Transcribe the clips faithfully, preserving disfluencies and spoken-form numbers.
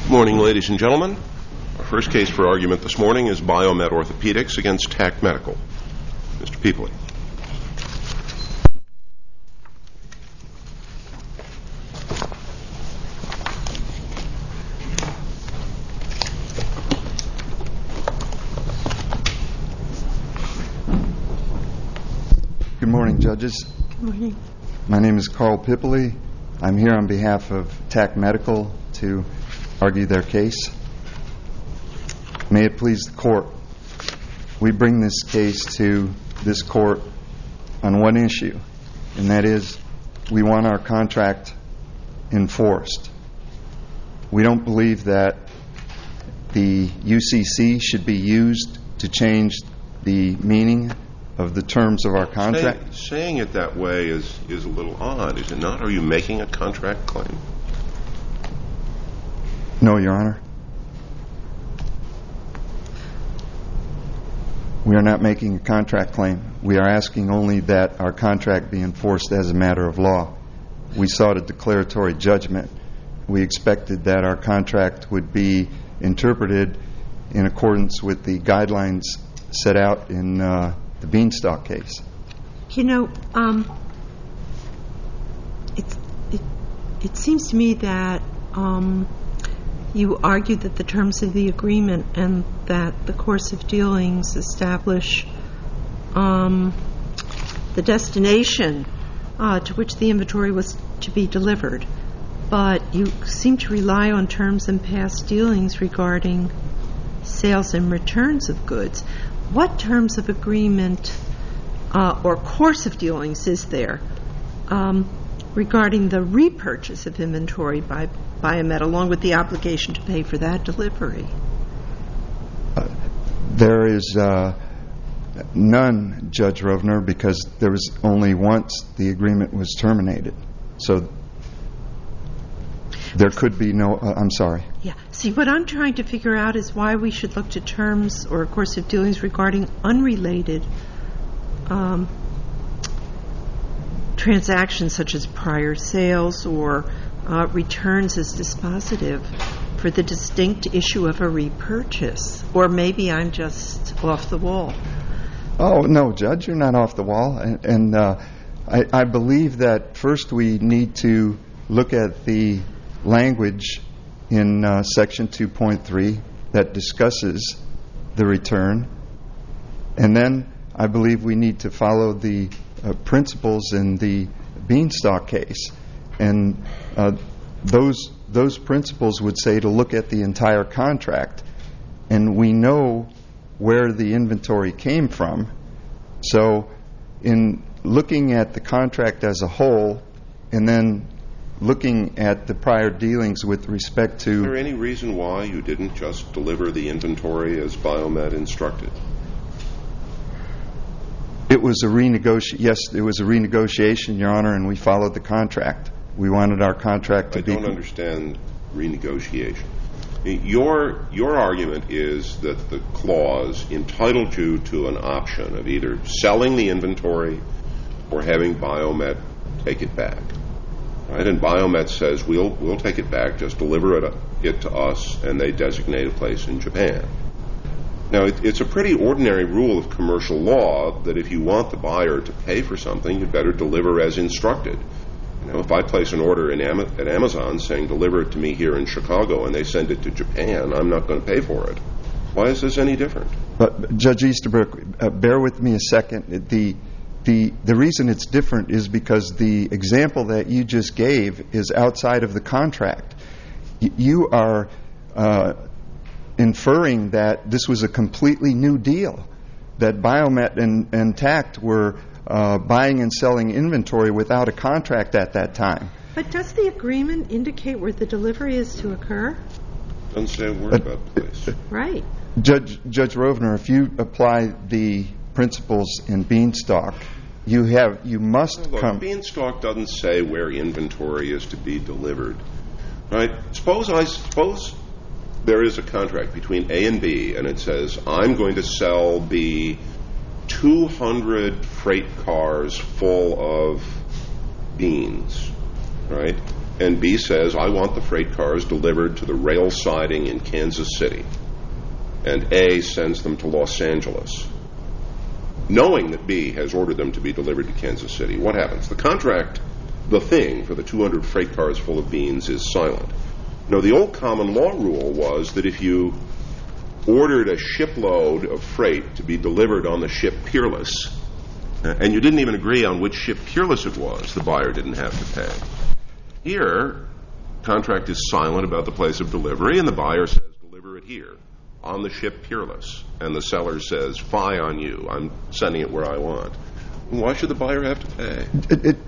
Good morning, ladies and gentlemen. Our first case for argument this morning is Biomet Orthopedics against Tact Medical. Mister Peepley. Good morning, judges. Good morning. My name is Carl Pipley. I'm here on behalf of Tact Medical to argue their case. May it please the court, we bring this case to this court on one issue, and that is we want our contract enforced. We don't believe that the U C C should be used to change the meaning of the terms of our contract. Say, saying it that way is, is a little odd, is it not? Are you making a contract claim? No, Your Honor. We are not making a contract claim. We are asking only that our contract be enforced as a matter of law. We sought a declaratory judgment. We expected that our contract would be interpreted in accordance with the guidelines set out in uh, the Beanstalk case. You know, um, it's, it, it seems to me that um, you argued that the terms of the agreement and that the course of dealings establish um, the destination uh, to which the inventory was to be delivered. But you seem to rely on terms in past dealings regarding sales and returns of goods. What terms of agreement uh, or course of dealings is there um, regarding the repurchase of inventory by Biomet, along with the obligation to pay for that delivery? Uh, there is uh, none, Judge Rovner, because there was only once the agreement was terminated. So there could be no, uh, I'm sorry. Yeah. See, what I'm trying to figure out is why we should look to terms or course of dealings regarding unrelated um, transactions such as prior sales or uh, returns as dispositive for the distinct issue of a repurchase. Or maybe I'm just off the wall. Oh, no, Judge, you're not off the wall. And, and uh, I, I believe that first we need to look at the language in uh, Section two point three that discusses the return. And then I believe we need to follow the uh, principles in the Beanstalk case. And uh, those those principles would say to look at the entire contract. And we know where the inventory came from. So in looking at the contract as a whole and then looking at the prior dealings with respect to... Is there any reason why you didn't just deliver the inventory as Biomet instructed? It was a renegotiation. Yes, it was a renegotiation, Your Honor, and we followed the contract. We wanted our contract to I be... I don't understand renegotiation. Your, your argument is that the clause entitled you to an option of either selling the inventory or having Biomet take it back. Right? And Biomet says, we'll we'll take it back, just deliver it, it to us, and they designate a place in Japan. Now, it, it's a pretty ordinary rule of commercial law that if you want the buyer to pay for something, you'd better deliver as instructed. You know, if I place an order in Am- at Amazon saying, deliver it to me here in Chicago, and they send it to Japan, I'm not going to pay for it. Why is this any different? But, Judge Easterbrook, uh, bear with me a second. The... The the reason it's different is because the example that you just gave is outside of the contract. Y- you are uh, inferring that this was a completely new deal, that Biomet and, and Tact were uh, buying and selling inventory without a contract at that time. But does the agreement indicate where the delivery is to occur? Doesn't say a word Uh, about the place. Right. Judge Judge Rovner, if you apply the principles in Beanstalk, you have you must Look, come. Beanstalk doesn't say where inventory is to be delivered, right? Suppose I suppose there is a contract between A and B, and it says I'm going to sell B two hundred freight cars full of beans, right? and B says, I want the freight cars delivered to the rail siding in Kansas City, and A sends them to Los Angeles, knowing that B has ordered them to be delivered to Kansas City, what happens? The contract, the thing for the two hundred freight cars full of beans, is silent. No, the old common law rule was that if you ordered a shipload of freight to be delivered on the ship Peerless, and you didn't even agree on which ship Peerless it was, the buyer didn't have to pay. Here, contract is silent about the place of delivery, and the buyer says, deliver it here, on the ship Peerless. And the seller says, fie on you, I'm sending it where I want. Why should the buyer have to pay? It, it,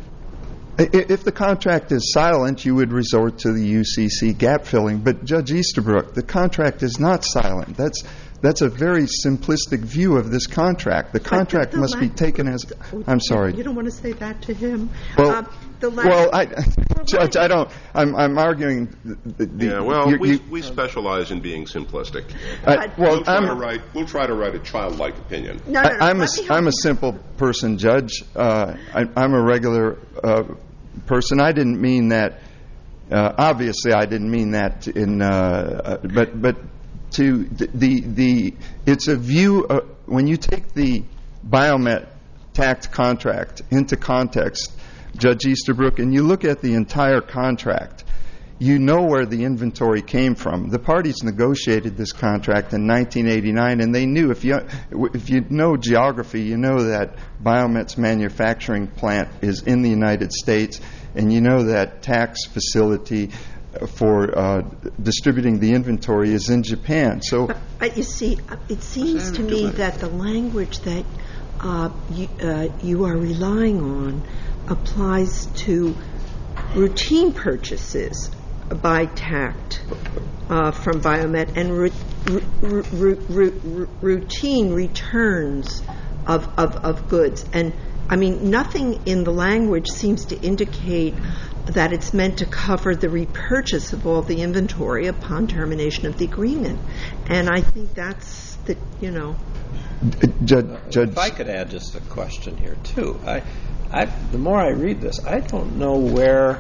if the contract is silent, you would resort to the U C C gap filling. But Judge Easterbrook, the contract is not silent. That's that's a very simplistic view of this contract. The contract the, the must be taken as. I'm sorry. You don't want to say that to him. Well, uh, the well, I, Judge, I don't. I'm, I'm arguing. The, the, yeah. Well, you, we you, we specialize in being simplistic. I, well, we'll try I'm, to write. We'll try to write a childlike opinion. No, no, no, I, I'm a I'm a simple person, Judge. Uh, I, I'm a regular uh, person. I didn't mean that. Uh, obviously, I didn't mean that. In uh, but but to the the, the it's a view uh, when you take the Biomet tax contract into context, Judge Easterbrook, and you look at the entire contract, you know where the inventory came from. The parties negotiated this contract in nineteen eighty-nine, and they knew, if you if you know geography, you know that Biomet's manufacturing plant is in the United States, and you know that tax facility for uh, distributing the inventory is in Japan. So, but, but you see, it seems to me that the language that uh, you, uh, you are relying on applies to routine purchases by Tact uh, from Biomet and ru- ru- ru- ru- ru- routine returns of, of, of goods. And, I mean, nothing in the language seems to indicate that it's meant to cover the repurchase of all the inventory upon termination of the agreement. And I think that's the, you know. Judge, Judge. If I could add just a question here, too. I, I, the more I read this, I don't know where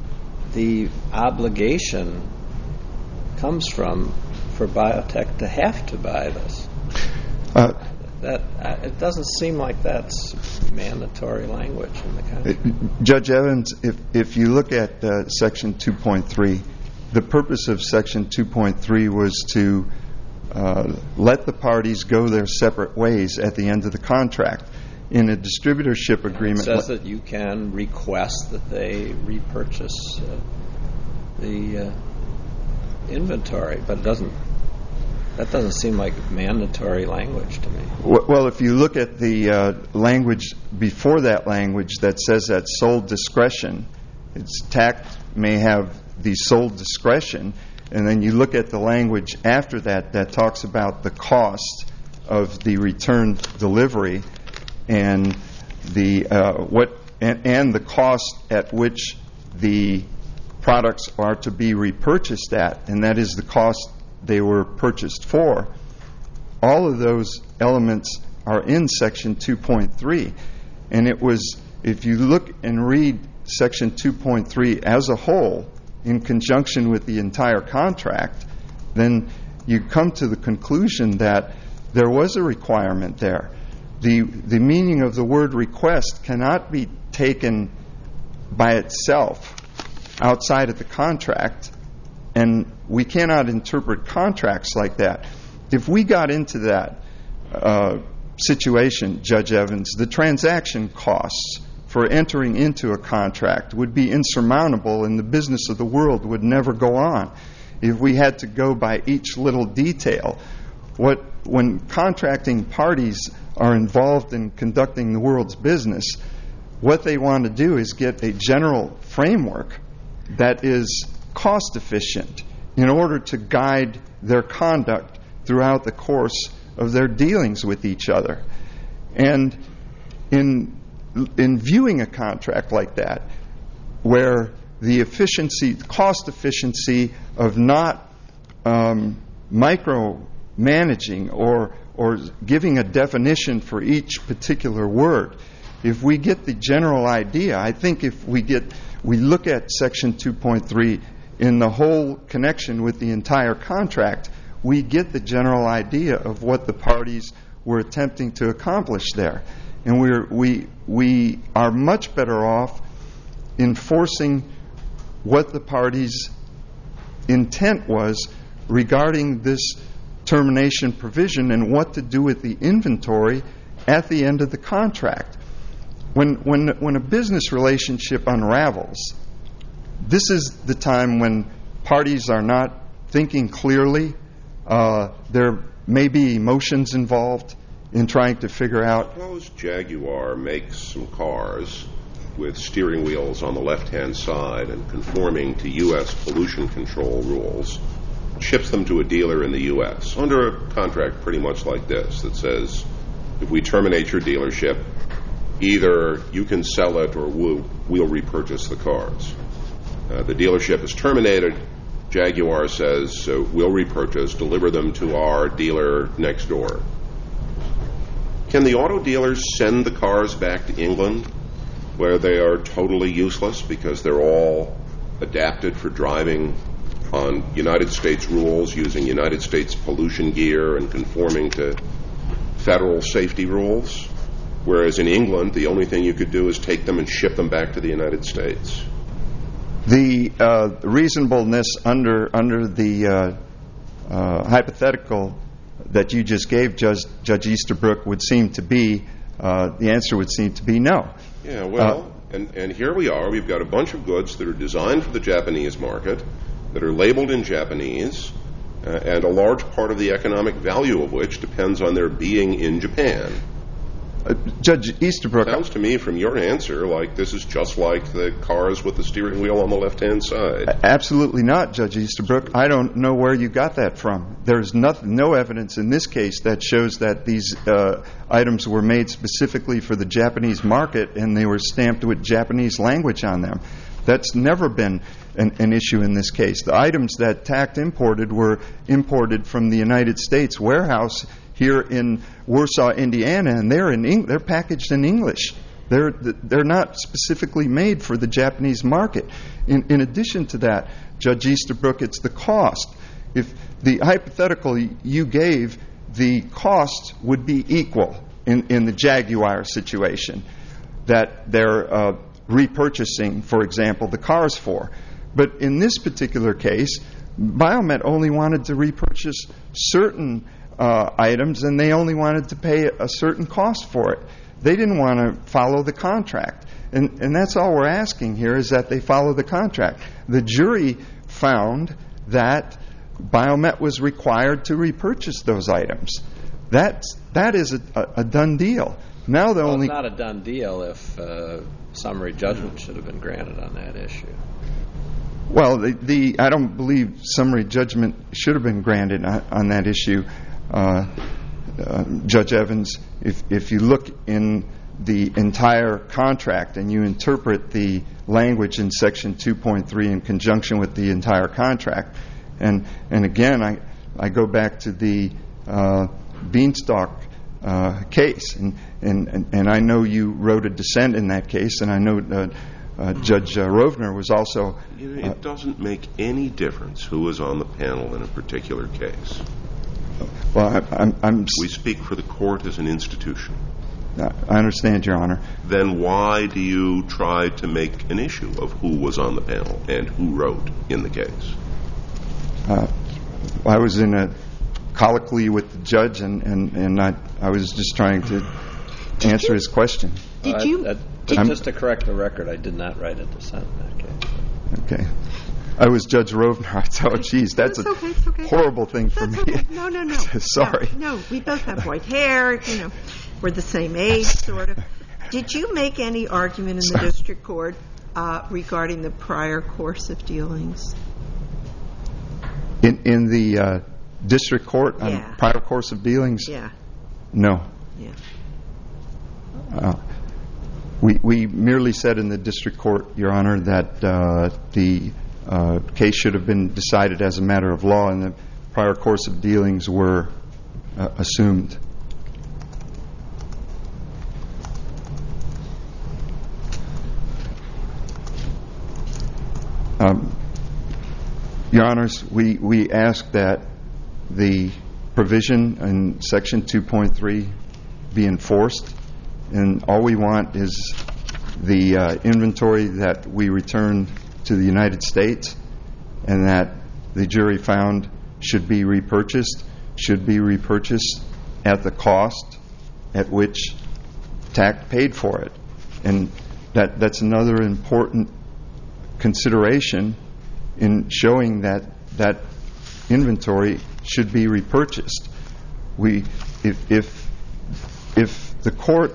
the obligation comes from for biotech to have to buy this. Uh, that uh, it doesn't seem like that's mandatory language in the contract. Judge Evans, if if you look at uh, Section two point three, the purpose of Section two point three was to uh, let the parties go their separate ways at the end of the contract. In a distributorship agreement, it says that you can request that they repurchase uh, the uh, inventory, but it doesn't. That doesn't seem like mandatory language to me. Well, if you look at the uh, language before that language that says that sole discretion, it's Tact may have the sole discretion, and then you look at the language after that that talks about the cost of the return delivery and the uh, what and, and the cost at which the products are to be repurchased at, and that is the cost they were purchased for. All of those elements are in Section two point three, and it was, if you look and read Section two point three as a whole in conjunction with the entire contract, then you come to the conclusion that there was a requirement there. The the meaning of the word request cannot be taken by itself outside of the contract, and we cannot interpret contracts like that. If we got into that uh, situation, Judge Evans, the transaction costs for entering into a contract would be insurmountable, and the business of the world would never go on if we had to go by each little detail. What when contracting parties are involved in conducting the world's business, what they want to do is get a general framework that is cost efficient in order to guide their conduct throughout the course of their dealings with each other. And in in viewing a contract like that, where the efficiency, cost efficiency of not um, micromanaging or or giving a definition for each particular word, if we get the general idea, I think if we get we look at Section two point three in the whole connection with the entire contract, we get the general idea of what the parties were attempting to accomplish there. And we're, we, we are much better off enforcing what the parties' intent was regarding this termination provision and what to do with the inventory at the end of the contract. When, when, when a business relationship unravels, this is the time when parties are not thinking clearly. Uh, there may be emotions involved in trying to figure out. Suppose Jaguar makes some cars with steering wheels on the left-hand side and conforming to U S pollution control rules, ships them to a dealer in the U S under a contract pretty much like this that says, if we terminate your dealership, either you can sell it or we'll, we'll repurchase the cars. Uh, the dealership is terminated. Jaguar says, uh, we'll repurchase, deliver them to our dealer next door. Can the auto dealers send the cars back to England where they are totally useless because they're all adapted for driving on United States rules, using United States pollution gear and conforming to federal safety rules? Whereas in England, the only thing you could do is take them and ship them back to the United States. The uh, reasonableness under under the uh, uh, hypothetical that you just gave, Judge, Judge Easterbrook, would seem to be, uh, the answer would seem to be no. Yeah, well, uh, and, and here we are. We've got a bunch of goods that are designed for the Japanese market, that are labeled in Japanese, uh, and a large part of the economic value of which depends on their being in Japan. Uh, Judge Easterbrook. Sounds to me from your answer like this is just like the cars with the steering wheel on the left-hand side. Absolutely not, Judge Easterbrook. I don't know where you got that from. There's nothing, no evidence in this case that shows that these uh, items were made specifically for the Japanese market and they were stamped with Japanese language on them. That's never been an, an issue in this case. The items that Tact imported were imported from the United States warehouse here in Warsaw, Indiana, and they're in Eng- they're packaged in English. They're they're not specifically made for the Japanese market. In, in addition to that, Judge Easterbrook, it's the cost. If the hypothetical you gave, the cost would be equal in, in the Jaguar situation that they're uh, repurchasing, for example, the cars for. But in this particular case, Biomet only wanted to repurchase certain Uh, items, and they only wanted to pay a certain cost for it. They didn't want to follow the contract. And, and that's all we're asking here is that they follow the contract. The jury found that Biomet was required to repurchase those items. That's, that is a, a done deal. Now the well, only it's not a done deal if uh, summary judgment should have been granted on that issue. Well, the, the I don't believe summary judgment should have been granted on, on that issue. Uh, uh, Judge Evans, if, if you look in the entire contract and you interpret the language in Section two point three in conjunction with the entire contract, and and again, I, I go back to the uh, Beanstalk uh, case, and, and, and I know you wrote a dissent in that case, and I know uh, uh, Judge uh, Rovner was also... You know, it doesn't make any difference who was on the panel in a particular case. Well, I, I'm, I'm... We speak for the court as an institution. I understand, Your Honor. Then why do you try to make an issue of who was on the panel and who wrote in the case? Uh, I was in a colloquy with the judge, and, and, and I, I was just trying to answer his question. Did Uh, you? uh, did just to correct the record, I did not write a dissent in that case. Okay. I was Judge Rovner. I thought, geez, that's It's a okay, it's okay. horrible thing for That's me. okay. No, no, no. Sorry. No, no, we both have white hair. You know, we're the same age, sort of. Did you make any argument in the district court uh, regarding the prior course of dealings? In in the uh, district court on Yeah. prior course of dealings? Yeah. No. Yeah. Uh, we we merely said in the district court, Your Honor, that uh, the uh, case should have been decided as a matter of law, and the prior course of dealings were uh, assumed. Your Honors, we, we ask that the provision in Section two point three be enforced, and all we want is the uh, inventory that we return to the United States and that the jury found should be repurchased, should be repurchased at the cost at which T A C paid for it. And that that's another important consideration in showing that that inventory should be repurchased. We, if if if the court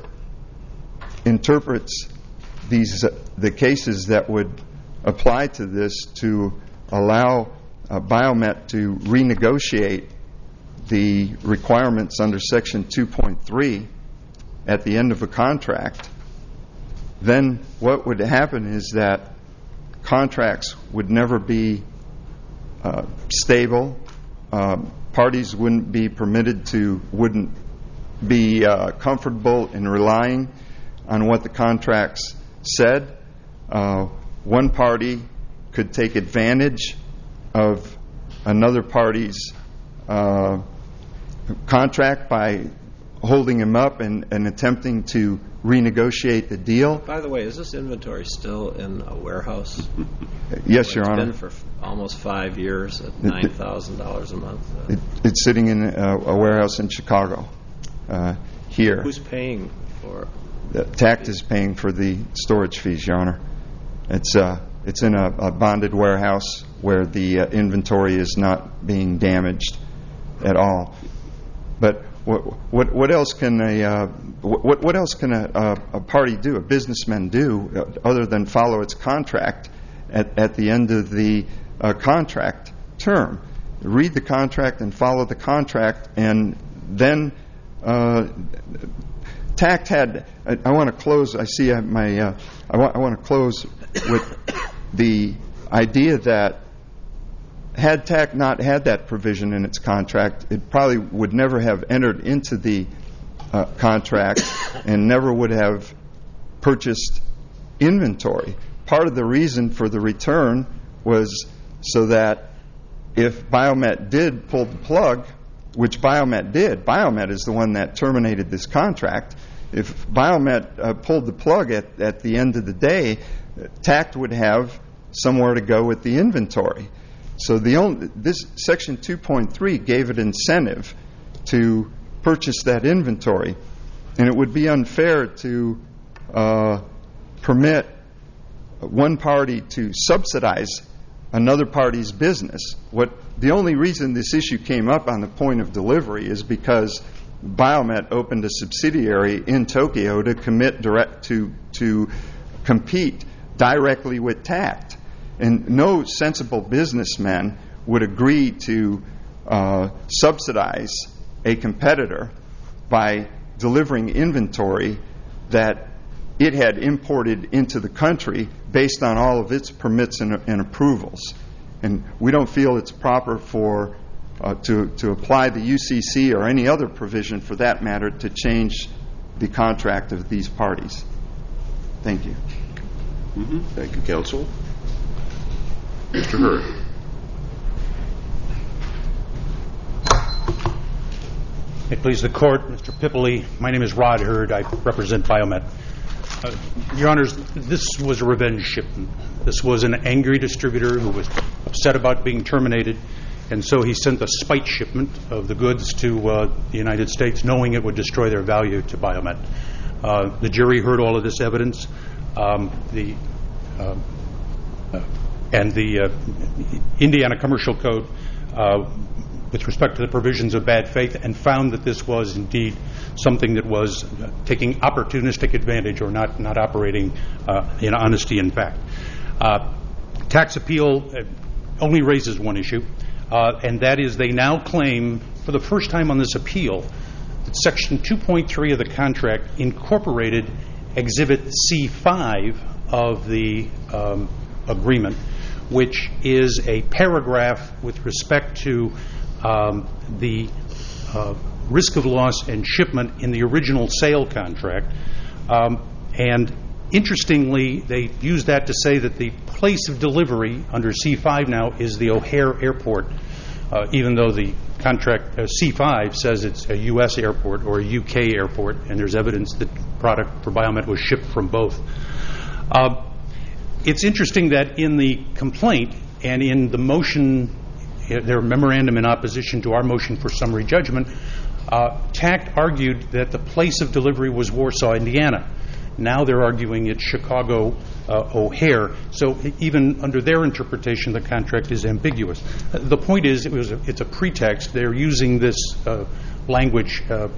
interprets these uh, the cases that would apply to this to allow uh, Biomet to renegotiate the requirements under Section two point three at the end of a contract, then what would happen is that contracts would never be uh, stable. Uh, parties wouldn't be permitted to, wouldn't be uh, comfortable in relying on what the contracts said. Uh, one party could take advantage of another party's uh, contract by holding him up and, and attempting to renegotiate the deal. By the way, is this inventory still in a warehouse? Yes, Your It's Honor. been for f- almost five years at nine thousand dollars a month. Uh, It, it's sitting in a, a warehouse in Chicago. Uh, here, Who's paying for? the T A C is paying for the storage fees, Your Honor. It's uh, it's in a, a bonded warehouse where the uh, inventory is not being damaged at all. But what what what else can a uh, what what else can a, a, a party do, a businessman do, uh, other than follow its contract at at the end of the uh, contract term? Read the contract and follow the contract, and then uh, T A C had. I, I want to close. I see I, my. Uh, I want. I want to close with the idea that had T A C not had that provision in its contract, it probably would never have entered into the uh, contract and never would have purchased inventory. Part of the reason for the return was so that if Biomet did pull the plug, which Biomet did, Biomet is the one that terminated this contract. If Biomet uh, pulled the plug at, at the end of the day, T A C would have somewhere to go with the inventory. So the only, this Section two point three gave it incentive to purchase that inventory, and it would be unfair to uh, permit one party to subsidize another party's business. What the only reason this issue came up on the point of delivery is because Biomet opened a subsidiary in Tokyo to commit direct to to compete directly with T A C. And no sensible businessman would agree to uh, subsidize a competitor by delivering inventory that it had imported into the country based on all of its permits and, and approvals. And we don't feel it's proper for uh, to, to apply the U C C or any other provision for that matter to change the contract of these parties. Thank you. Mm-hmm. Thank you, counsel. Mister Hurd. May it please the Court, Mister Pipoli, my name is Rod Hurd. I represent Biomet. Uh, Your Honors, this was a revenge shipment. This was an angry distributor who was upset about being terminated, and so he sent a spite shipment of the goods to uh, the United States, knowing it would destroy their value to Biomet. Uh, the jury heard all of this evidence. Um, the uh, uh, and the uh, Indiana Commercial Code uh, with respect to the provisions of bad faith, and found that this was indeed something that was uh, taking opportunistic advantage or not, not operating uh, in honesty and fact. Uh, tax appeal uh, only raises one issue, uh, and that is they now claim for the first time on this appeal that Section two point three of the contract incorporated Exhibit C five of the um, agreement, which is a paragraph with respect to um, the uh, risk of loss and shipment in the original sale contract. Um, and Interestingly, they use that to say that the place of delivery under C five now is the O'Hare Airport, uh, even though the contract uh, C five says it's a U S airport or a U K airport, and there's evidence that product for Biomet was shipped from both. Uh, it's interesting that in the complaint and in the motion, their memorandum in opposition to our motion for summary judgment, uh, T A C T argued that the place of delivery was Warsaw, Indiana. Now they're arguing it's Chicago uh, O'Hare. So even under their interpretation, the contract is ambiguous. The point is, it was a, it's a pretext. They're using this uh, language uh,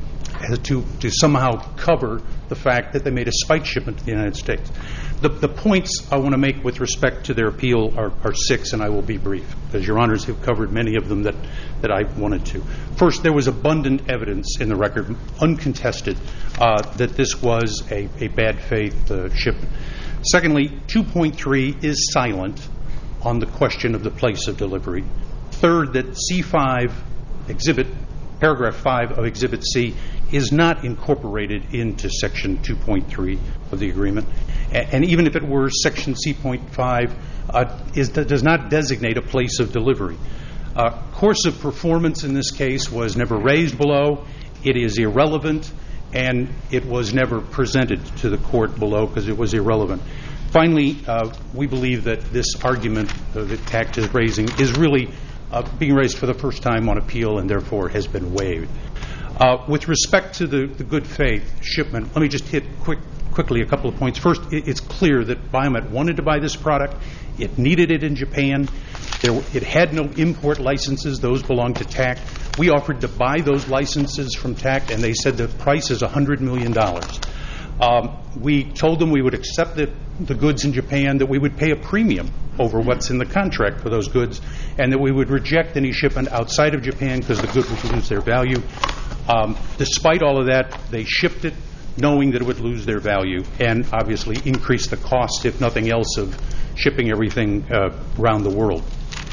to to somehow cover the fact that they made a spite shipment to the United States. The, the points I want to make with respect to their appeal are, are six, and I will be brief, because Your Honors have covered many of them that, that I wanted to. First, there was abundant evidence in the record, uncontested, uh, that this was a, a bad faith uh, shipment. Secondly, two point three is silent on the question of the place of delivery. Third, that C five exhibit, paragraph five of Exhibit C, is not incorporated into Section two point three of the agreement. And even if it were, Section C point five uh, is, does not designate a place of delivery. Uh, course of performance in this case was never raised below. It is irrelevant, and it was never presented to the court below because it was irrelevant. Finally, uh, we believe that this argument uh, that T A C T is raising is really uh, being raised for the first time on appeal and therefore has been waived. Uh, with respect to the, the good faith shipment, let me just hit quick, quickly a couple of points. First, it, it's clear that Biomet wanted to buy this product. It needed it in Japan. There, it had no import licenses. Those belonged to T A C T. We offered to buy those licenses from T A C T, and they said the price is one hundred million dollars. Um, we told them we would accept the, the goods in Japan, that we would pay a premium over what's in the contract for those goods, and that we would reject any shipment outside of Japan because the goods would lose their value. Um, despite all of that, they shipped it knowing that it would lose their value and obviously increase the cost, if nothing else, of shipping everything uh, around the world.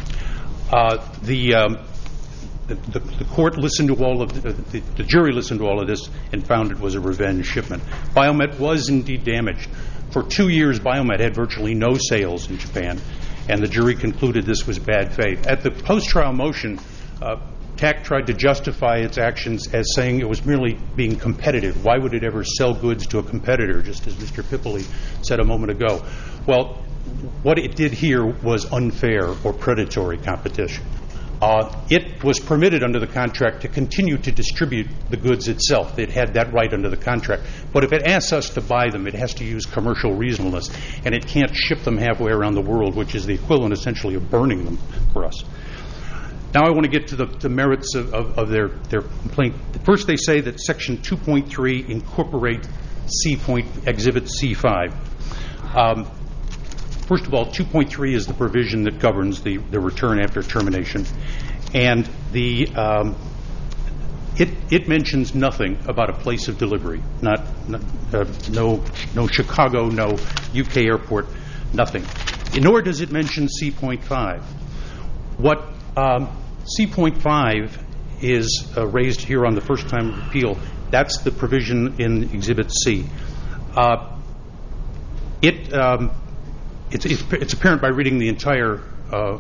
Uh, the, um, the, the the court listened to all of the, the, the jury listened to all of this and found it was a revenge shipment. Biomet was indeed damaged. For two years, Biomet had virtually no sales in Japan, and the jury concluded this was bad faith. At the post-trial motion, uh, T A C T tried to justify its actions as saying it was merely being competitive. Why would it ever sell goods to a competitor, just as Mister Pipoli said a moment ago? Well, what it did here was unfair or predatory competition. Uh, it was permitted under the contract to continue to distribute the goods itself. It had that right under the contract. But if it asks us to buy them, it has to use commercial reasonableness, and it can't ship them halfway around the world, which is the equivalent essentially of burning them for us. Now I want to get to the, the merits of, of, of their, their complaint. First, they say that Section two point three incorporates C point, Exhibit C five. Um, first of all, two point three is the provision that governs the, the return after termination. And the um, it, it mentions nothing about a place of delivery. Not, not uh, no, no Chicago, no U K airport, nothing. Nor does it mention C point five. What Um, C point five is uh, raised here on the first time of appeal. That's the provision in Exhibit C. Uh, it, um, it's, it's, it's apparent by reading the entire uh,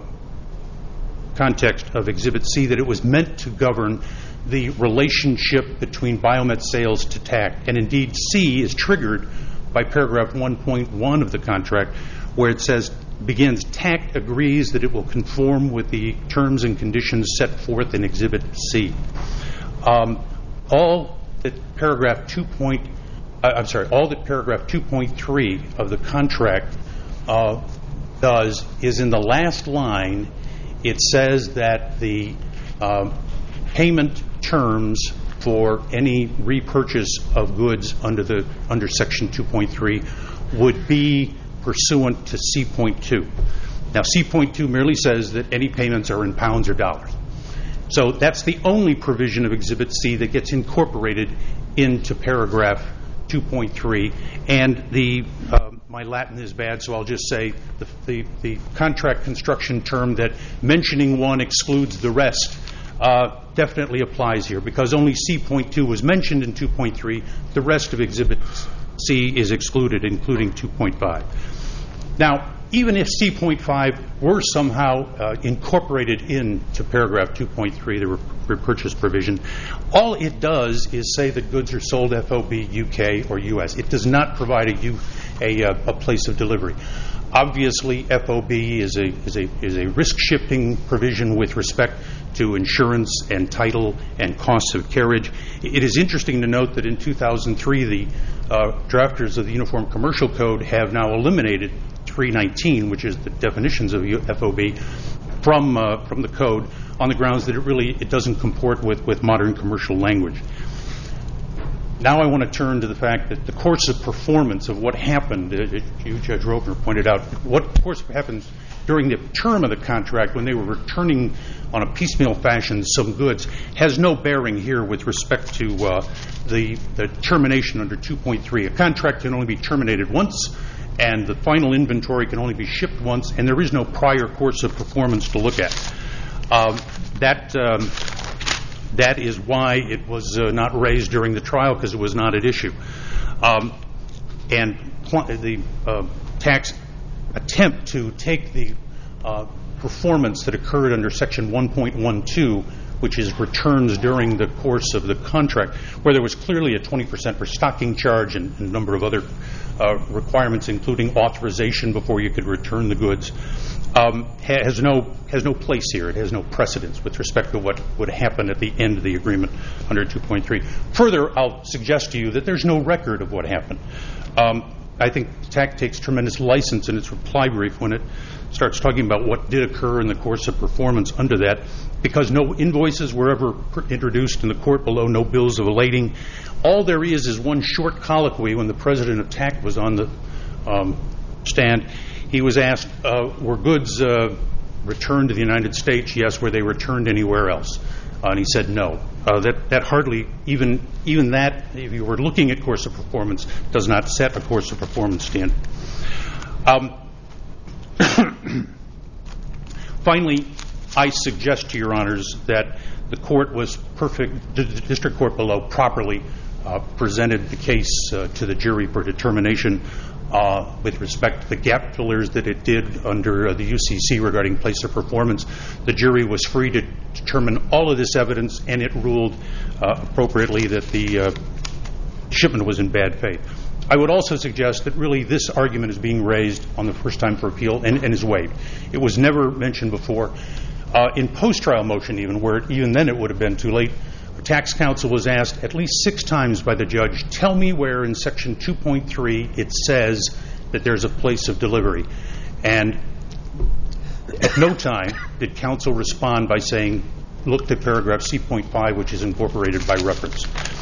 context of Exhibit C that it was meant to govern the relationship between Biomet sales to T A C T. And indeed, C is triggered by paragraph one point one of the contract, where it says, begins, T A C T agrees that it will conform with the terms and conditions set forth in Exhibit C. Um, all that paragraph two point, uh, I'm sorry, all that paragraph two point three of the contract uh, does is in the last line, it says that the uh, payment terms for any repurchase of goods under the under Section two point three would be pursuant to C point two. Now, C point two merely says that any payments are in pounds or dollars. So that's the only provision of Exhibit C that gets incorporated into paragraph two point three. And the uh, my Latin is bad, so I'll just say the, the, the contract construction term that mentioning one excludes the rest uh, definitely applies here, because only C point two was mentioned in two point three. The rest of Exhibit C is excluded, including two point five. Now, even if C point five were somehow uh, incorporated into paragraph two point three, the repurchase provision, all it does is say that goods are sold F O B, U K, or U S. It does not provide a, U, a, a place of delivery. Obviously, F O B is a, is a, is a risk-shifting provision with respect to insurance and title and costs of carriage. It is interesting to note that in two thousand three, the uh, drafters of the Uniform Commercial Code have now eliminated three nineteen, which is the definitions of F O B, from uh, from the code on the grounds that it really it doesn't comport with, with modern commercial language. Now I want to turn to the fact that the course of performance of what happened, uh, you, Judge Roper, pointed out, what course happens during the term of the contract when they were returning on a piecemeal fashion some goods has no bearing here with respect to uh, the, the termination under two point three. A contract can only be terminated once, and the final inventory can only be shipped once, and there is no prior course of performance to look at. Um, that um, that is why it was uh, not raised during the trial, because it was not at issue. Um, and pl- the uh, tax attempt to take the uh, performance that occurred under Section one point twelve, which is returns during the course of the contract, where there was clearly a twenty percent restocking charge and, and a number of other uh, requirements, including authorization before you could return the goods, um, has no has no place here. It has no precedence with respect to what would happen at the end of the agreement under two point three. Further, I'll suggest to you that there's no record of what happened. Um, I think T A C takes tremendous license in its reply brief when it starts talking about what did occur in the course of performance under that, because no invoices were ever introduced in the court below, no bills of lading. All there is is one short colloquy when the president of T A C was on the um, stand. He was asked, uh, were goods uh, returned to the United States? Yes. Were they returned anywhere else? Uh, and he said no. Uh, that, that hardly, even even that, if you were looking at course of performance, does not set a course of performance standard. Um, finally, I suggest to your honors that the court was perfect, the district court below properly uh, presented the case uh, to the jury for determination uh, with respect to the gap fillers that it did under uh, the U C C regarding place of performance. The jury was free to determine all of this evidence, and it ruled uh, appropriately that the uh, shipment was in bad faith. I would also suggest that really this argument is being raised on the first time for appeal and, and is waived. It was never mentioned before. Uh, in post-trial motion even, where it, even then it would have been too late, the tax counsel was asked at least six times by the judge, tell me where in Section two point three it says that there's a place of delivery. And at no time did counsel respond by saying, look at paragraph C point five, which is incorporated by reference.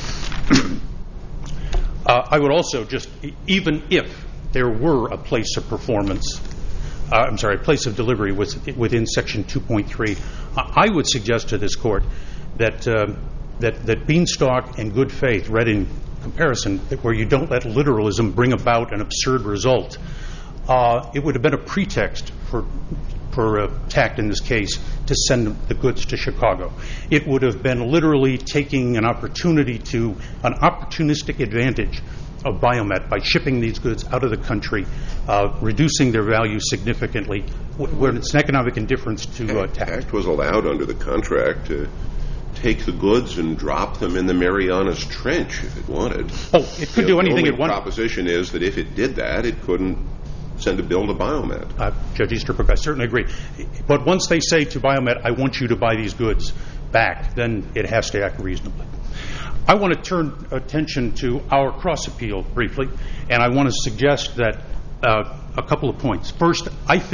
Uh, I would also just, even if there were a place of performance, uh, I'm sorry, a place of delivery was within Section two point three, uh, I would suggest to this court that uh, that that Beanstalk and good faith, read in comparison, that where you don't let literalism bring about an absurd result, uh, it would have been a pretext for for uh, T A C in this case to send the goods to Chicago. It would have been literally taking an opportunity to, an opportunistic advantage of Biomet by shipping these goods out of the country, uh, reducing their value significantly, when it's an economic indifference to uh, T A C. Act was allowed under the contract to take the goods and drop them in the Marianas Trench if it wanted. Oh, it could the, do anything it wanted. The wanted. proposition is that if it did that, it couldn't send a bill to Biomet. Uh, Judge Easterbrook, I certainly agree. But once they say to Biomet, I want you to buy these goods back, then it has to act reasonably. I want to turn attention to our cross-appeal briefly, and I want to suggest that uh, a couple of points. First, I think